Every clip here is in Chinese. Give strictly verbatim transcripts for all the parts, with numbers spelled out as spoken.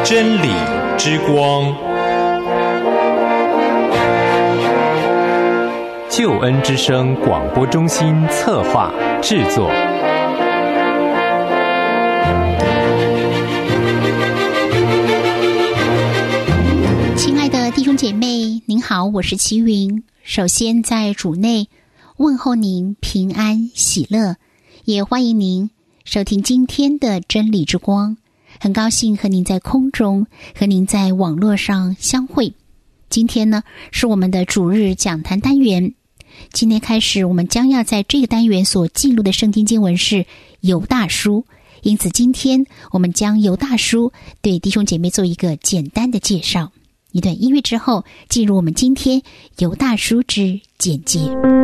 真理之光，救恩之声广播中心策划制作。 亲爱的弟兄姐妹，您好，我是齐云。首先在主内问候您平安喜乐，也欢迎您收听今天的真理之光。很高兴和您在空中，和您在网络上相会。今天呢，是我们的主日讲坛单元。今天开始，我们将要在这个单元所记录的圣经经文是犹大书，因此今天我们将犹大书对弟兄姐妹做一个简单的介绍。一段音乐之后，进入我们今天犹大书之简介。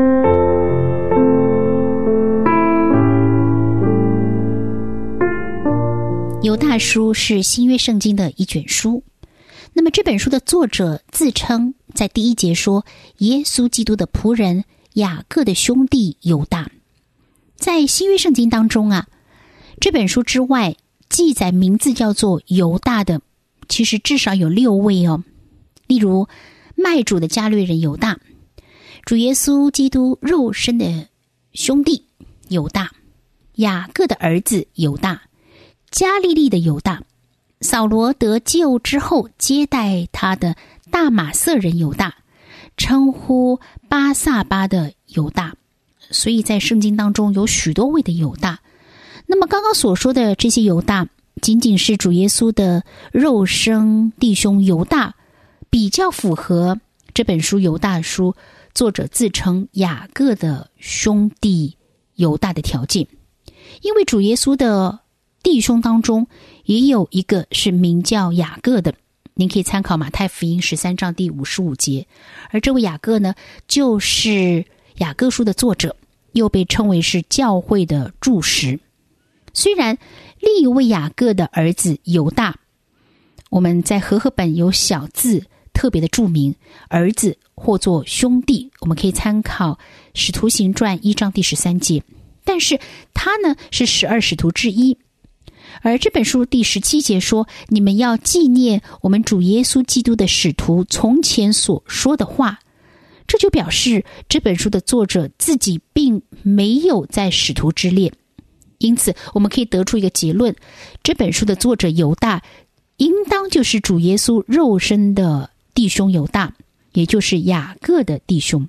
犹大书是新约圣经的一卷书。那么这本书的作者自称在第一节说耶稣基督的仆人雅各的兄弟犹大。在新约圣经当中啊，这本书之外记载名字叫做犹大的其实至少有六位哦。例如卖主的加略人犹大，主耶稣基督肉身的兄弟犹大，雅各的儿子犹大，加利利的犹大，扫罗得救之后接待他的大马色人犹大，称呼巴撒巴的犹大。所以在圣经当中有许多位的犹大。那么刚刚所说的这些犹大，仅仅是主耶稣的肉身弟兄犹大比较符合这本书犹大书作者自称雅各的兄弟犹大的条件。因为主耶稣的弟兄当中也有一个是名叫雅各的，您可以参考马太福音十三章第五十五节。而这位雅各呢，就是雅各书的作者，又被称为是教会的柱石。虽然另一位雅各的儿子犹大，我们在和合本有小字特别的注明，儿子或作兄弟，我们可以参考使徒行传一章第十三节，但是他呢是十二使徒之一。而这本书第十七节说，你们要纪念我们主耶稣基督的使徒从前所说的话。这就表示这本书的作者自己并没有在使徒之列。因此我们可以得出一个结论，这本书的作者犹大应当就是主耶稣肉身的弟兄犹大，也就是雅各的弟兄。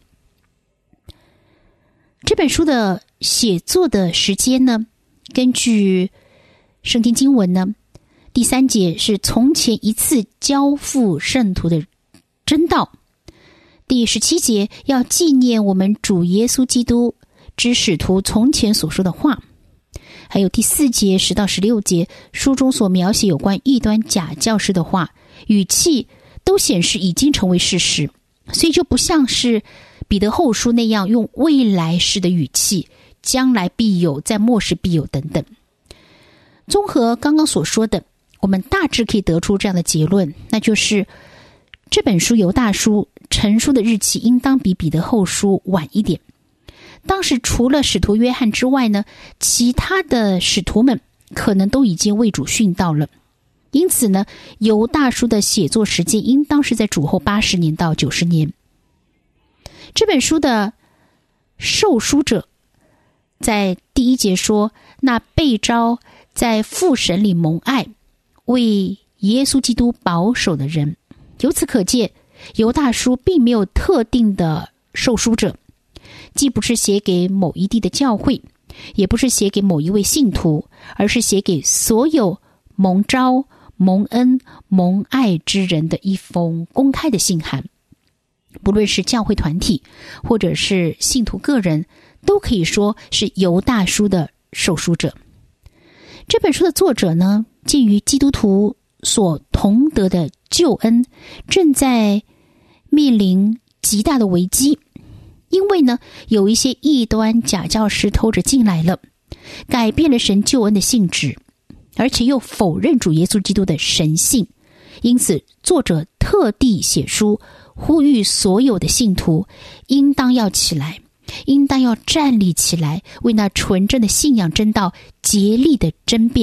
这本书的写作的时间呢，根据圣经经文呢，第三节是从前一次交付圣徒的真道，第十七节要纪念我们主耶稣基督之使徒从前所说的话，还有第四节十到十六节书中所描写有关异端假教师的话，语气都显示已经成为事实，所以就不像是彼得后书那样用未来式的语气，将来必有，在末世必有等等。综合刚刚所说的，我们大致可以得出这样的结论，那就是这本书犹大书成书的日期应当比彼得后书晚一点。当时除了使徒约翰之外呢，其他的使徒们可能都已经为主殉道了。因此呢，犹大书的写作时间应当是在主后八十年到九十年。这本书的受书者在第一节说，那被召在父神里蒙爱，为耶稣基督保守的人。由此可见，犹大书并没有特定的受书者，既不是写给某一地的教会，也不是写给某一位信徒，而是写给所有蒙召、蒙恩、蒙爱之人的一封公开的信函。不论是教会团体或者是信徒个人，都可以说是犹大书的受书者。这本书的作者呢，鉴于基督徒所同得的救恩正在面临极大的危机，因为呢，有一些异端假教师偷着进来了，改变了神救恩的性质，而且又否认主耶稣基督的神性。因此作者特地写书，呼吁所有的信徒应当要起来，应当要站立起来，为那纯正的信仰真道竭力的争辩，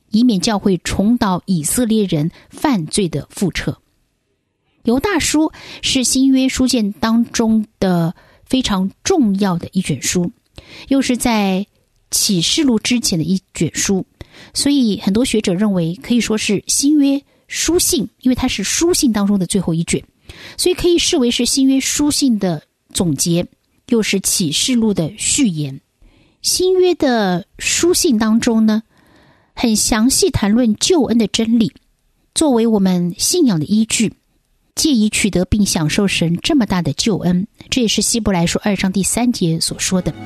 以免教会重蹈以色列人犯罪的覆辙。犹大书是新约书卷当中的非常重要的一卷书，又是在启示录之前的一卷书，所以很多学者认为可以说是新约书信，因为它是书信当中的最后一卷，所以可以视为是新约书信的总结，又是启示录的序言。新约的书信当中呢，很详细谈论救恩的真理，作为我们信仰的依据，借以取得并享受神这么大的救恩。这也是希伯来书二章第三节所说的。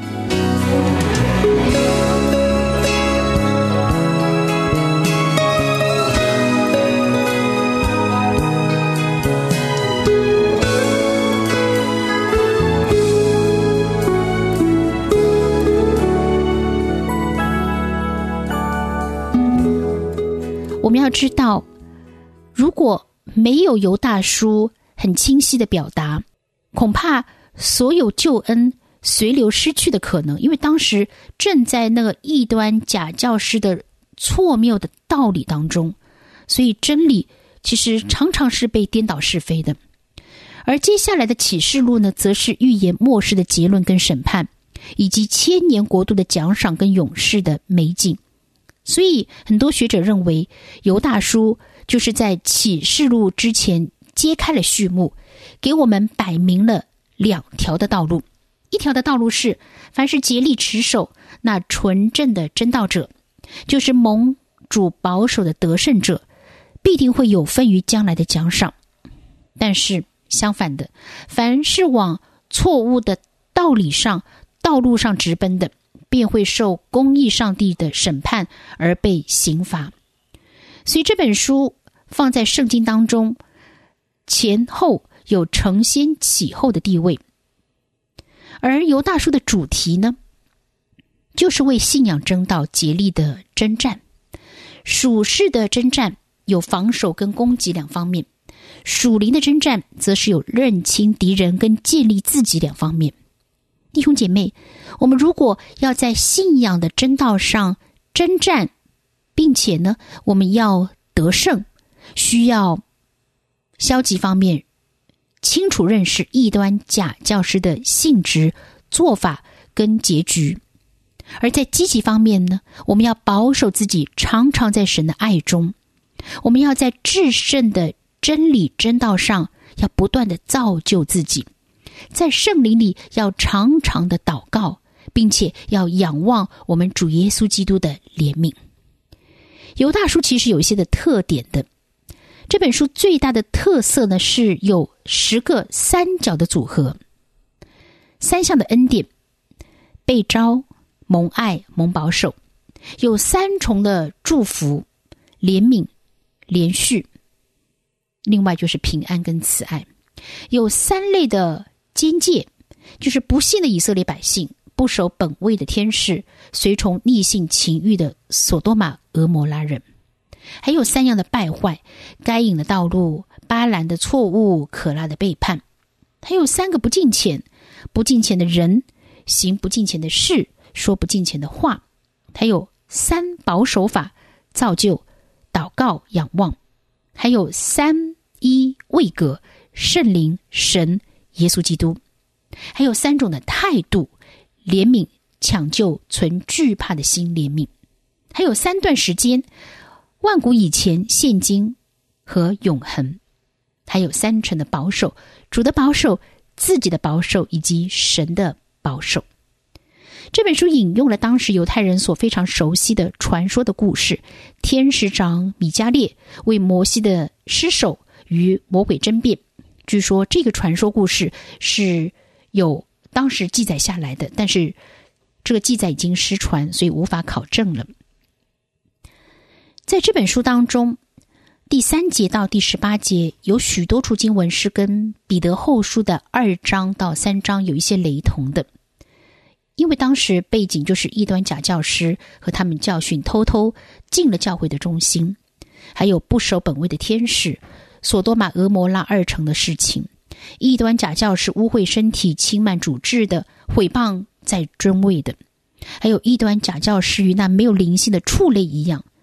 我们要知道，如果没有犹大书很清晰的表达，恐怕所有救恩随流失去的可能，因为当时正在那个异端假教师的错谬的道理当中，所以真理其实常常是被颠倒是非的。而接下来的启示录呢，则是预言末世的结论跟审判，以及千年国度的奖赏跟永世的美景。所以很多学者认为，犹大书就是在启示录之前揭开了序幕，给我们摆明了两条的道路。一条的道路是，凡是竭力持守那纯正的真道者，就是蒙主保守的得胜者，必定会有分于将来的奖赏。但是相反的，凡是往错误的道理上道路上直奔的，便会受公义上帝的审判而被刑罚。所以这本书放在圣经当中，前后有承先启后的地位。而犹大书的主题呢，就是为信仰争道竭力的征战。属世的征战有防守跟攻击两方面，属灵的征战则是有认清敌人跟建立自己两方面。弟兄姐妹，我们如果要在信仰的真道上征战，并且呢，我们要得胜，需要消极方面清楚认识异端假教师的性质、做法跟结局。而在积极方面呢，我们要保守自己常常在神的爱中，我们要在至圣的真理真道上要不断的造就自己，在圣灵里要常常的祷告，并且要仰望我们主耶稣基督的怜悯。犹大书其实有一些的特点的，这本书最大的特色呢，是有十个三角的组合，三项的恩典，被召、蒙爱、蒙保守，有三重的祝福，怜悯、连续，另外就是平安跟慈爱，有三类的监戒，就是不信的以色列百姓，不守本位的天使，随从逆性情欲的所多玛俄摩拉人，还有三样的败坏，该隐的道路，巴兰的错误，可拉的背叛，还有三个不敬虔，不敬虔的人，行不敬虔的事，说不敬虔的话，还有三保守法，造就、祷告、仰望，还有三一位格，圣灵、神、耶稣基督，还有三种的态度，怜悯、抢救、存惧怕的心怜悯，还有三段时间，万古以前、现今和永恒，还有三层的保守，主的保守、自己的保守以及神的保守。这本书引用了当时犹太人所非常熟悉的传说的故事，天使长米迦列为摩西的尸首与魔鬼争辩。据说这个传说故事是有当时记载下来的，但是这个记载已经失传，所以无法考证了。在这本书当中，第三节到第十八节有许多处经文是跟彼得后书的二章到三章有一些雷同的，因为当时背景就是异端假教师和他们教训偷偷进了教会的中心，还有不守本位的天使，所多玛俄摩拉二城的事情，异端假教师污秽身体、轻慢主治的，毁谤在尊位的，还有异端假教师与那没有灵性的畜类一样。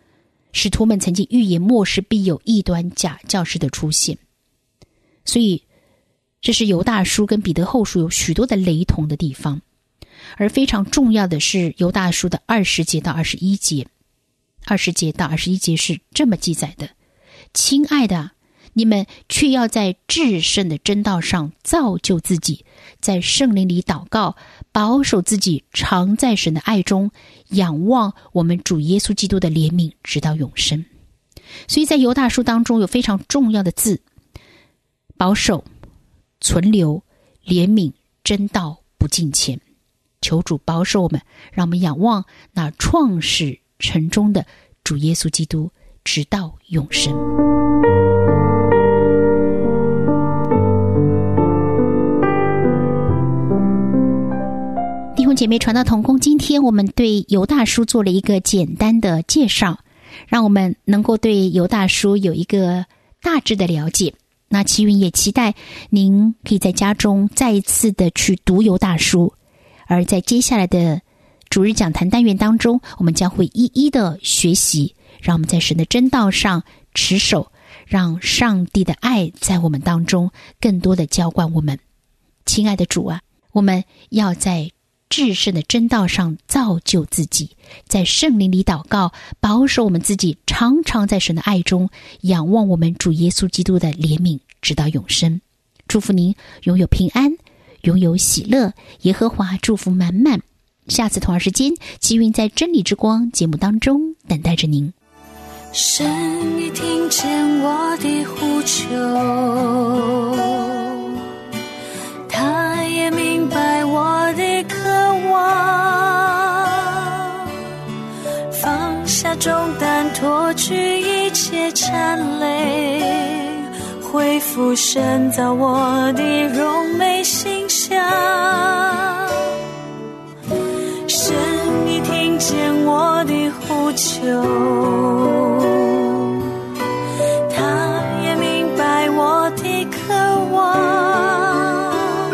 使徒们曾经预言末世必有异端假教师的出现，所以这是犹大书跟彼得后书有许多的雷同的地方。而非常重要的是犹大书的二十节到二十一节，二十节到二十一节是这么记载的：亲爱的，你们却要在至圣的真道上造就自己，在圣灵里祷告，保守自己常在神的爱中，仰望我们主耶稣基督的怜悯，直到永生。所以在犹大书当中有非常重要的字：保守、存留、怜悯、真道不近前。求主保守我们，让我们仰望那创始成终的主耶稣基督，直到永生。弟兄姐妹，传道同工，今天我们对犹大书做了一个简单的介绍，让我们能够对犹大书有一个大致的了解。那齐云也期待您可以在家中再一次的去读犹大书，而在接下来的主日讲坛单元当中，我们将会一一的学习，让我们在神的真道上持守，让上帝的爱在我们当中更多的浇灌我们。亲爱的主啊，我们要在至圣的真道上造就自己，在圣灵里祷告，保守我们自己常常在神的爱中，仰望我们主耶稣基督的怜悯，直到永生。祝福您拥有平安，拥有喜乐，耶和华祝福满满。下次同样时间，齐云在真理之光节目当中等待着您。 神已听见我的呼求，他也明白我的渴望，放下重担，脱去一切缠累，恢复神造我的荣美形象。神已听见我的呼求，他也明白我的渴望，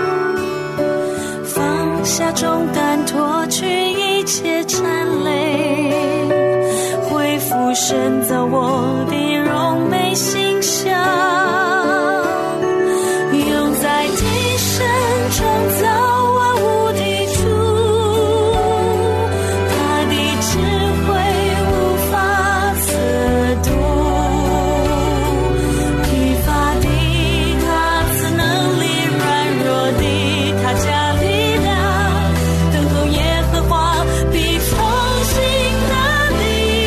放下重担，脱去一切缠累，恢复神造我的荣美形象。用在地神创造万物的主，他的智慧无法测度，疲乏的他赐能力，软弱的他加力量，等候耶和华必重新得力，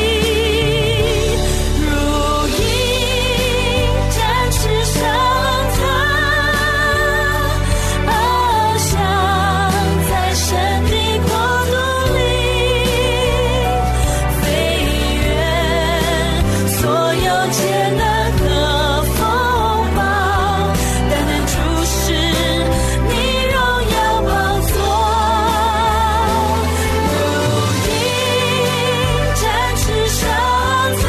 如鹰展翅上腾，翱翔在神的国度里，飞越所有艰难和风暴，单单注视你荣耀宝座，如鹰展翅上腾，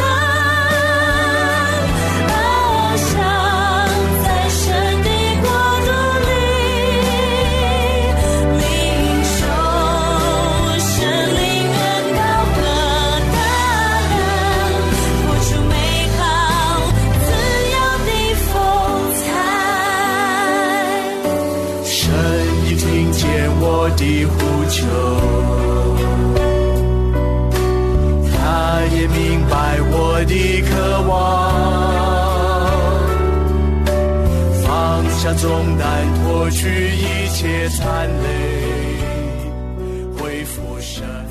翱翔在神的国度里，领受神灵恩膏和大能，活出美好自由的风采。 神已听见我的呼求，他也明白我的渴望，放下重担，脱去一切残累，恢复神